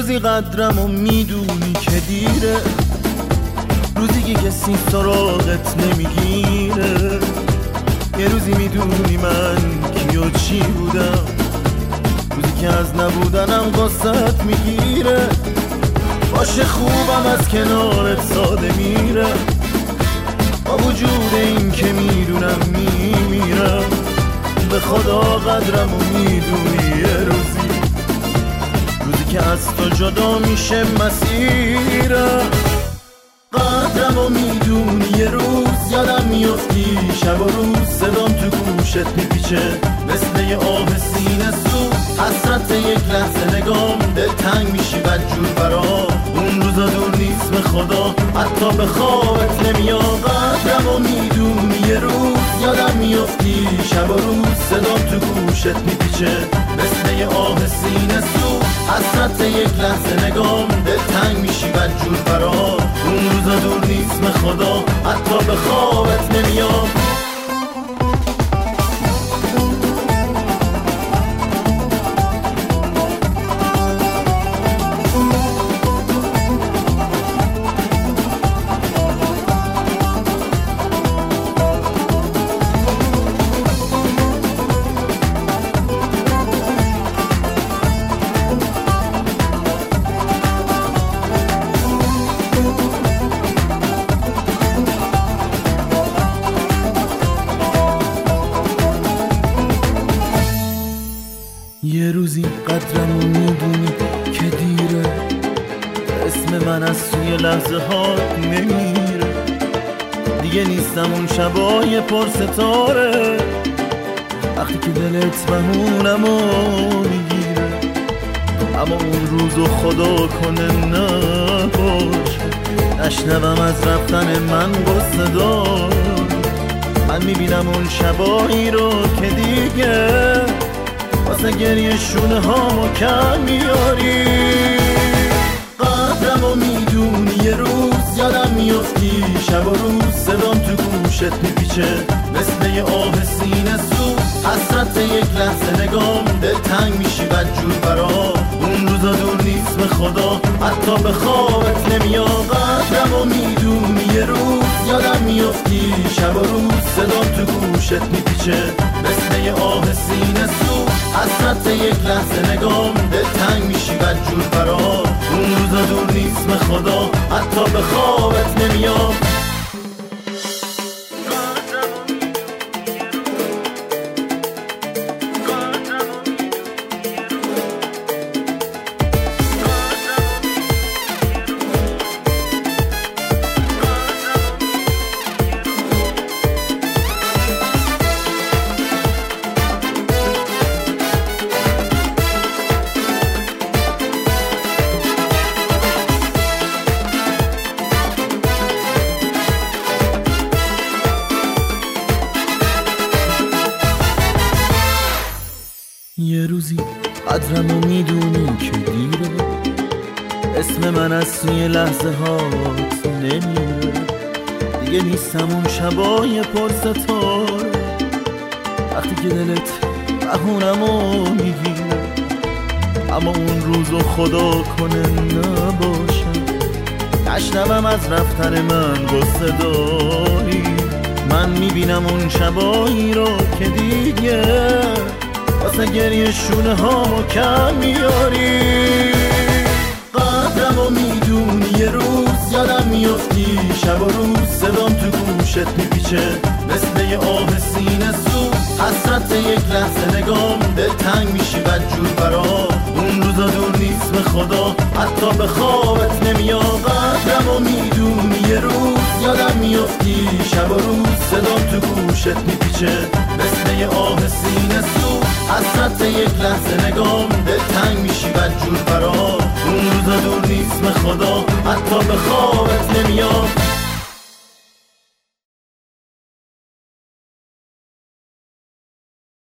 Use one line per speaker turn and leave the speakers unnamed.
روزی قدرمو میدونی که دیره، روزی که کسی سراغت نمیگیره. یه روزی میدونی من کی و چی بودم، روزی که از نبودنم قصت میگیره. باشه خوبم از کنارت ساده میره، با وجود این که میدونم میمیرم. به خدا قدرمو میدونی یه روزی که از تو جدا میشه مسیرم. قدرمو میدونی یه روز یادم میفتی، شب و روز صدام تو گوشت میپیچه مثل یه آب سینه سو. حسرت یک لحظه نگام دلتنگ میشی بدجور برا، اون روزا دور نیست به خدا حتی به خوابت نمیاد. قدرمو میدونی یه روز یادم میفتی، شب و روز صدام تو گوشت میپیچه مثل یه آب سینه سو. حسرت یک لحظه نگام دلتنگ میشی بدجور برا، اون روزا دور نیست به خدا حتی به خوابت نمیاد. یه روزی قدرمو میدونی که دیره، اسم من از توی لحظه هات نمیره. دیگه نیستم اون شبای پر ستاره، وقتی که دلت بهونمو میگیره. اما اون روزو خدا کنه نباشه، نشنوم از رفتن من قصه دار. من میبینم اون شبایی رو که دیگه واسه گریه شونه هامو کم میاری. قدرمو میدونی یه روز یادم میفتی، شب و روز صدام تو گوشت میپیچه مثل یه آب سینه سو. حسرت یک لحظه نگام دلتنگ میشی بدجور برا، اون روزا دور نیست به خدا حتی به خوابت نمیاد. قدرمو میدونی یه روز یادم میفتی، شب و روز صدام تو گوشت میپیچه مثل یه آب سینه سو. حسرت یک لحظه نگام دلتنگ میشی بدجور برا، اون روزا دور نیست به خدا حتی به خوابت نمیاد. یه روزی قدرمو میدونی که دیره، اسم من از توی لحظه هات نمیره. دیگه نیستم اون شبای پر ستاره، وقتی که دلت بهونمو میگیره. اما اون روزو خدا کنه نباشه، نشنوم از رفتن من قصه داری. من میبینم اون شبایی رو که دیگه واسه گریه شونه هامو کم میاری. قدرمو میدونی یه روز یادم میفتی، شب و روز صدام تو گوشت میپیچه مثل یه آب سینه سو. حسرت یک لحظه نگام دلتنگ میشی بدجور برا، اون روزا دور نیست به خدا حتی به خوابت نمیاد. قدرمو میدونی یه روز یادم میفتی، شب و روز صدام تو گوشت میپیچه مثل یه آب سینه سو. حسرت یک لحظه نگام دلتنگ میشی بدجور برا، اون روزا دور نیست به خدا حتی به خوابت نمیاد.